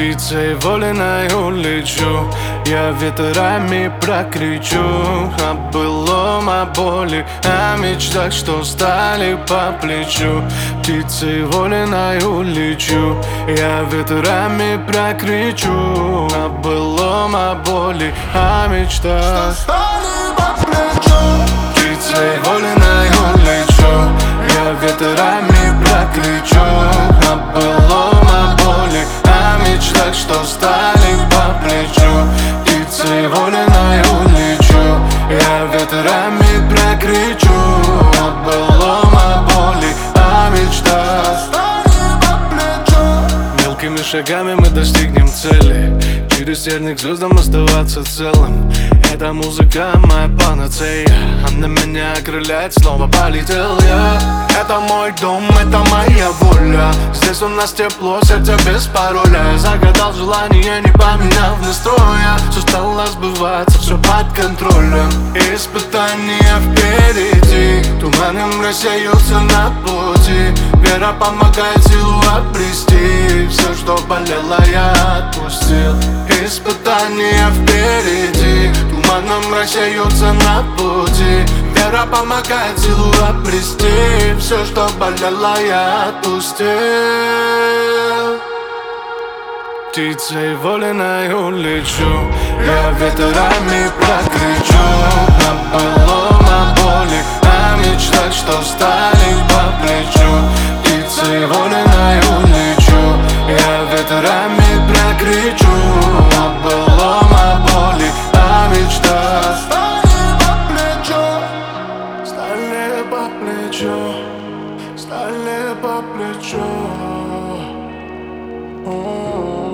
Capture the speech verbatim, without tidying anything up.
Птицей вольной улечу, я ветрами прокричу о былом, о боли, о мечтах, что стали по плечу. Птицей вольной улечу, я ветрами прокричу о былом, о боли, о мечтах. Птицей вольной улечу, я ветрами прокричу о былом, о боли, о мечтах, что стали по плечу. Птицей вольной улечу, я ветрами прокричу о былом, о боли, о мечтах. Мелкими шагами мы достигнем цели, через терник звездам оставаться целым. Эта музыка моя панацея, она меня окрыляет, снова полетел я. Это мой дом, это моя воля, здесь у нас тепло, сердце без пароля. Я загадал желание, не поменяв настроя. Все стало сбываться, все под контролем. Испытания впереди, туманом рассеются на пути. Вера помогает силу обрести, все, что болело, я отпустил. Испытания впереди, туманом рассеются на пути. Вера помогает силу обрести, все, что болело, я отпустил. Птицей вольной улечу, я ветрами прокричу о былом, о боли, о мечтах, что стали по плечу. Птицей вольной улечу, я ветрами прокричу о былом, о боли, о мечтах. Стали по плечу, стали по плечу.